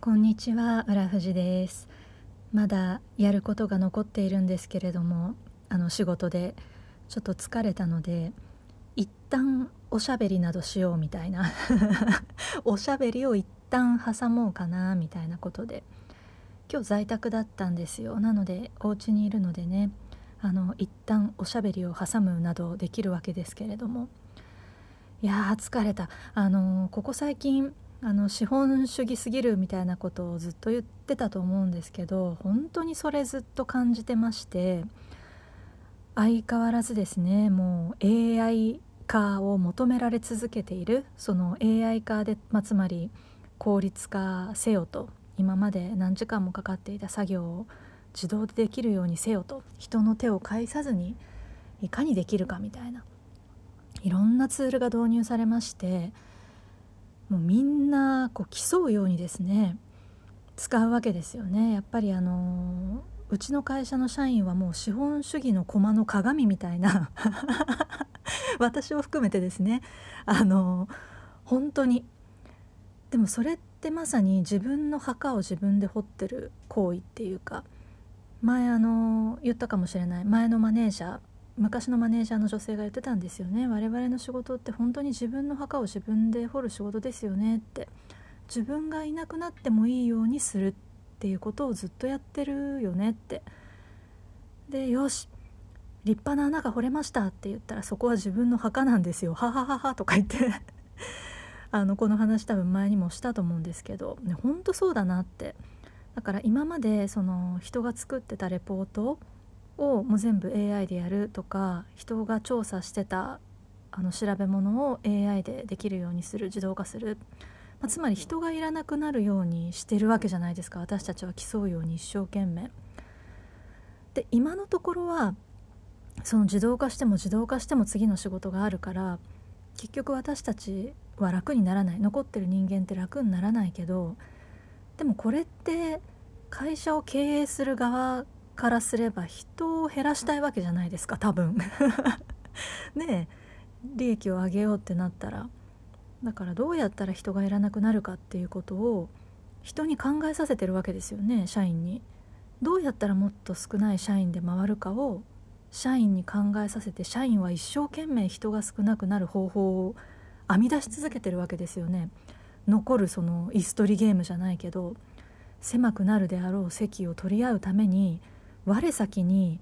こんにちは、浦富です。まだやることが残っているんですけれども、仕事でちょっと疲れたので、一旦おしゃべりなどしようみたいなおしゃべりを一旦挟もうかなみたいなことで、今日在宅だったんですよ。なのでお家にいるのでね、一旦おしゃべりを挟むなどできるわけですけれども、いやー疲れた。ここ最近資本主義すぎるみたいなことをずっと言ってたと思うんですけど、本当にそれずっと感じてまして、相変わらずですね、もう AI 化を求められ続けている。その AI 化で、つまり効率化せよと、今まで何時間もかかっていた作業を自動でできるようにせよと、人の手を介さずにいかにできるかみたいな、いろんなツールが導入されまして、もうみんなこう競うようにですね使うわけですよね。やっぱりうちの会社の社員はもう資本主義の駒の鏡みたいな私を含めてですね、本当に。でもそれってまさに自分の墓を自分で掘ってる行為っていうか、前言ったかもしれない、前のマネージャー、昔のマネージャーの女性が言ってたんですよね。我々の仕事って本当に自分の墓を自分で掘る仕事ですよねって。自分がいなくなってもいいようにするっていうことをずっとやってるよねって。で、よし、立派な穴が掘れましたって言ったら、そこは自分の墓なんですよ、ははははとか言ってこの話多分前にもしたと思うんですけど、ね、本当そうだなって。だから今までその人が作ってたレポートをもう全部 AI でやるとか、人が調査してた調べ物を AI でできるようにする、自動化する、つまり人がいらなくなるようにしてるわけじゃないですか。私たちは競うように一生懸命で、今のところはその自動化しても自動化しても次の仕事があるから、結局私たちは楽にならない、残ってる人間って楽にならないけど、でもこれって会社を経営する側からすれば人を減らしたいわけじゃないですか、多分ねえ、利益を上げようってなったら。だからどうやったら人がいらなくなるかっていうことを人に考えさせてるわけですよね、社員に。どうやったらもっと少ない社員で回るかを社員に考えさせて、社員は一生懸命人が少なくなる方法を編み出し続けてるわけですよね。残るその椅子取りゲームじゃないけど、狭くなるであろう席を取り合うために、我先に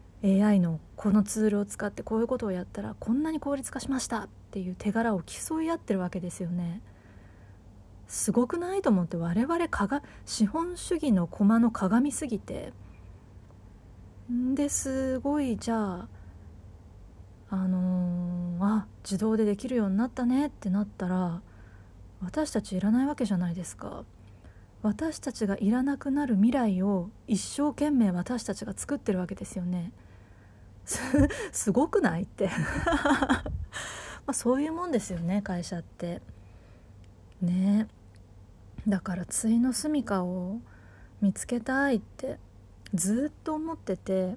AI のこのツールを使ってこういうことをやったらこんなに効率化しましたっていう手柄を競い合ってるわけですよね。すごくないと思って。我々資本主義の駒の鏡すぎて、ですごい、じゃあ自動でできるようになったねってなったら、私たちいらないわけじゃないですか。私たちがいらなくなる未来を一生懸命私たちが作ってるわけですよね。すごくないってそういうもんですよね、会社ってね。だから対の住処を見つけたいってずっと思ってて、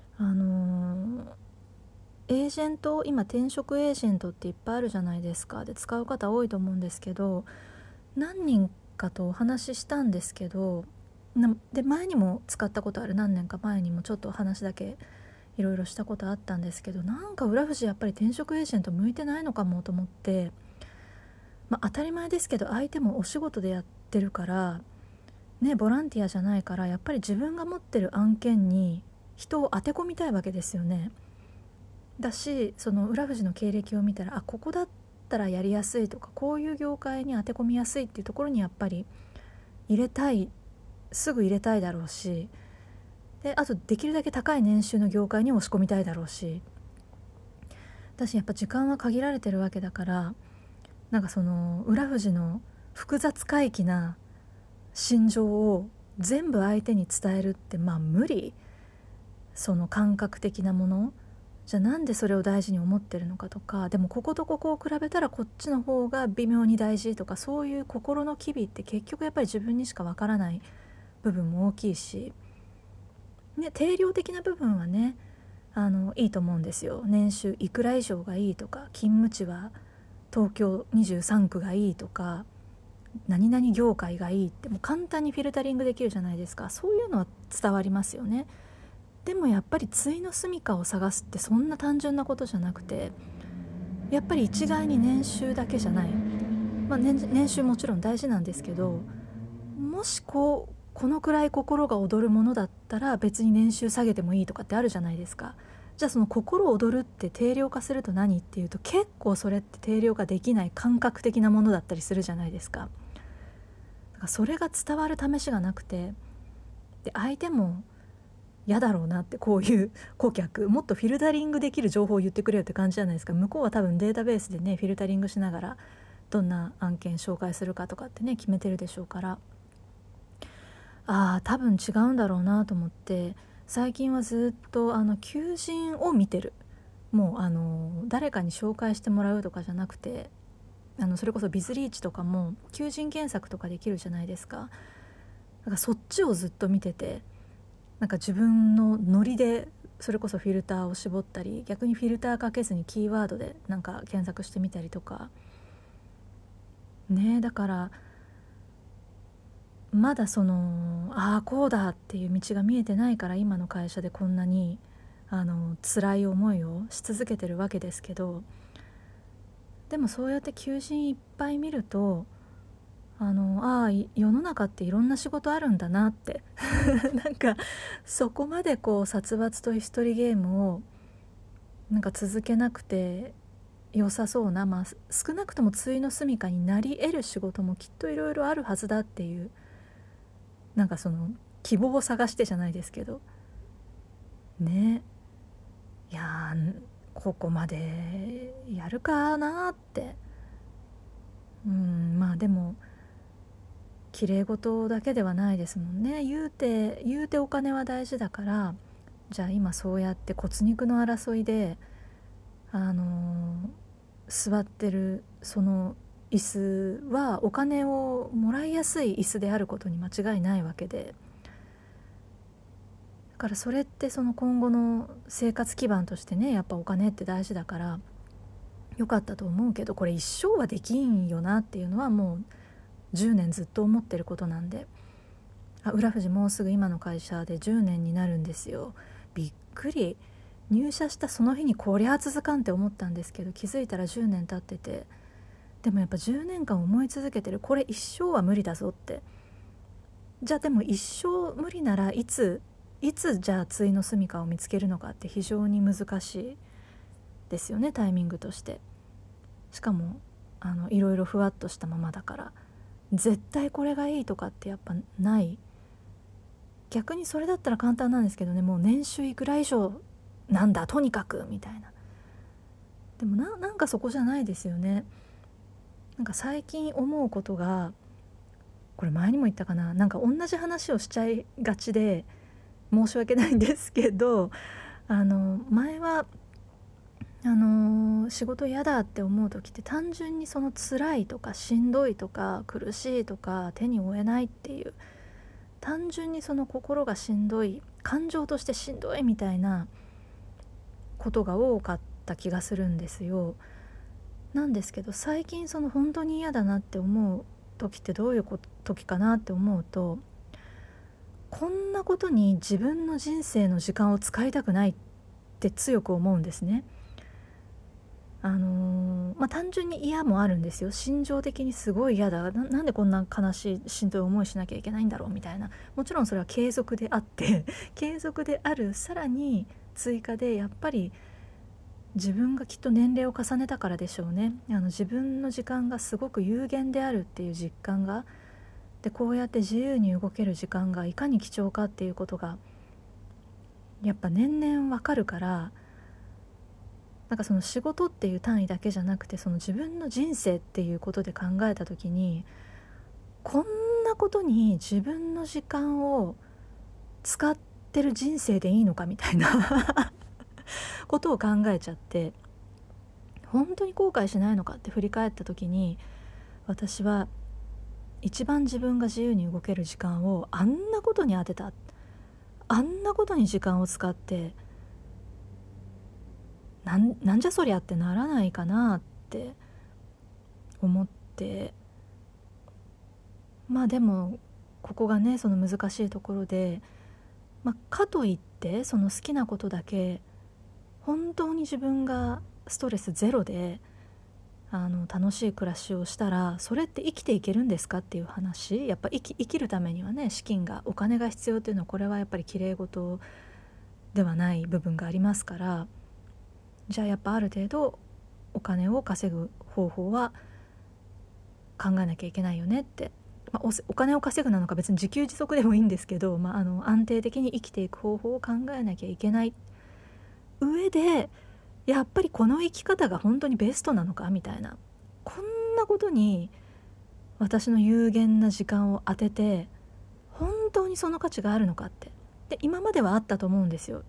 エージェント、今転職エージェントっていっぱいあるじゃないですか。で、使う方多いと思うんですけど、何人かとお話ししたんですけど、で前にも使ったことある、何年か前にもちょっと話だけいろいろしたことあったんですけど、なんか浦富やっぱり転職エージェント向いてないのかもと思って、当たり前ですけど相手もお仕事でやってるからね、ボランティアじゃないから、やっぱり自分が持ってる案件に人を当て込みたいわけですよね。だし、その浦富の経歴を見たら、ここだったらやりやすいとか、こういう業界に当て込みやすいっていうところにやっぱり入れたい、すぐ入れたいだろうし、であとできるだけ高い年収の業界に押し込みたいだろうし、私やっぱ時間は限られてるわけだから、なんかその浦富の複雑怪奇な心情を全部相手に伝えるって無理。その感覚的なものじゃ、なんでそれを大事に思ってるのかとか、でもこことここを比べたらこっちの方が微妙に大事とか、そういう心の機微って結局やっぱり自分にしかわからない部分も大きいし、ね、定量的な部分はね、いいと思うんですよ。年収いくら以上がいいとか、勤務地は東京23区がいいとか、 何々業界がいいってもう簡単にフィルタリングできるじゃないですか。そういうのは伝わりますよね。でもやっぱり対の住処を探すってそんな単純なことじゃなくて、やっぱり一概に年収だけじゃない、年収もちろん大事なんですけど、もしこのくらい心が躍るものだったら別に年収下げてもいいとかってあるじゃないですか。じゃあその心躍るって定量化すると何っていうと、結構それって定量化できない感覚的なものだったりするじゃないですか。だからそれが伝わる試しがなくて、で相手も嫌だろうなって、こういう顧客もっとフィルタリングできる情報を言ってくれよって感じじゃないですか。向こうは多分データベースでねフィルタリングしながらどんな案件紹介するかとかってね決めてるでしょうから、多分違うんだろうなと思って、最近はずっと求人を見てる。もう誰かに紹介してもらうとかじゃなくて、それこそビズリーチとかも求人検索とかできるじゃないですか。だからそっちをずっと見てて、なんか自分のノリでそれこそフィルターを絞ったり、逆にフィルターかけずにキーワードでなんか検索してみたりとかね。だからまだそのこうだっていう道が見えてないから今の会社でこんなに辛い思いをし続けてるわけですけど、でもそうやって求人いっぱい見ると世の中っていろんな仕事あるんだなってなんかそこまでこう殺伐と一人ゲームをなんか続けなくて良さそうな、少なくとも対の住処になり得る仕事もきっといろいろあるはずだっていう、なんかその希望を探してじゃないですけどね。いやここまでやるかなって。でも綺麗事だけではないですもんね。言うてお金は大事だから、じゃあ今そうやって骨肉の争いで座ってるその椅子はお金をもらいやすい椅子であることに間違いないわけで、だからそれってその今後の生活基盤としてね、やっぱお金って大事だからよかったと思うけど、これ一生はできんよなっていうのはもう10年ずっと思ってることなんで。浦富士もうすぐ今の会社で10年になるんですよ。びっくり。入社したその日にこりゃ続かんって思ったんですけど、気づいたら10年経ってて、でもやっぱ10年間思い続けてる、これ一生は無理だぞって。じゃあでも一生無理ならいつじゃあ対の住処を見つけるのかって非常に難しいですよね、タイミングとして。しかもいろいろふわっとしたままだから、絶対これがいいとかってやっぱない。逆にそれだったら簡単なんですけどね、もう年収いくら以上なんだとにかくみたいな。でもなんかそこじゃないですよね。なんか最近思うことが、これ前にも言ったかな、なんか同じ話をしちゃいがちで申し訳ないんですけど、前は仕事嫌だって思う時って単純にその辛いとかしんどいとか苦しいとか手に負えないっていう、単純にその心がしんどい、感情としてしんどいみたいなことが多かった気がするんですよ。なんですけど最近その本当に嫌だなって思う時ってどういう時かなって思うと、こんなことに自分の人生の時間を使いたくないって強く思うんですね。単純に嫌もあるんですよ。心情的にすごい嫌だ、なんでこんな悲しいしんどい思いしなきゃいけないんだろうみたいな、もちろんそれは継続であって継続である、さらに追加でやっぱり自分がきっと年齢を重ねたからでしょうね。自分の時間がすごく有限であるっていう実感が、でこうやって自由に動ける時間がいかに貴重かっていうことがやっぱ年々わかるから、なんかその仕事っていう単位だけじゃなくて、その自分の人生っていうことで考えた時に、こんなことに自分の時間を使ってる人生でいいのかみたいなことを考えちゃって、本当に後悔しないのかって振り返った時に、私は一番自分が自由に動ける時間をあんなことに当てた、あんなことに時間を使ってなんじゃそりゃってならないかなって思って、 まあでもここがねその難しいところで、かといってその好きなことだけ本当に自分がストレスゼロで楽しい暮らしをしたらそれって生きていけるんですかっていう話。やっぱ生きるためにはねお金が必要っていうのはこれはやっぱり綺麗事ではない部分がありますから、じゃあやっぱある程度お金を稼ぐ方法は考えなきゃいけないよねって、お金を稼ぐなのか別に自給自足でもいいんですけど、安定的に生きていく方法を考えなきゃいけない上で、やっぱりこの生き方が本当にベストなのかみたいな、こんなことに私の有限な時間を当てて本当にその価値があるのかって。で今まではあったと思うんですよ。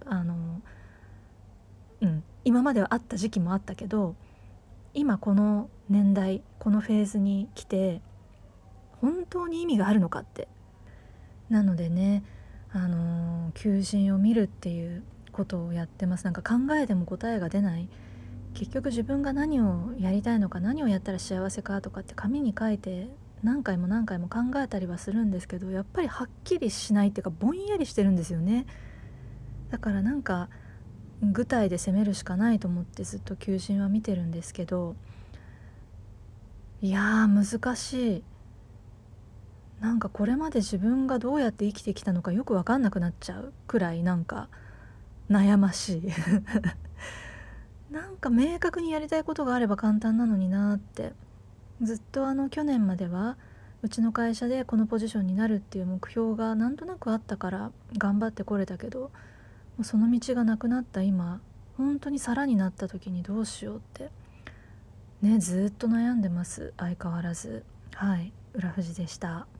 今まではあった時期もあったけど、今この年代このフェーズに来て本当に意味があるのかって。なのでね、求人を見るっていうことをやってます。なんか考えても答えが出ない、結局自分が何をやりたいのか、何をやったら幸せかとかって紙に書いて何回も何回も考えたりはするんですけど、やっぱりはっきりしないっていうかぼんやりしてるんですよね。だからなんか具体で攻めるしかないと思ってずっと求人は見てるんですけど、いやー難しい。なんかこれまで自分がどうやって生きてきたのかよく分かんなくなっちゃうくらいなんか悩ましいなんか明確にやりたいことがあれば簡単なのになって。ずっと去年まではうちの会社でこのポジションになるっていう目標がなんとなくあったから頑張ってこれたけど、もうその道がなくなった今、本当に皿になった時にどうしようってね、ずっと悩んでます、相変わらず。はい、浦富士でした。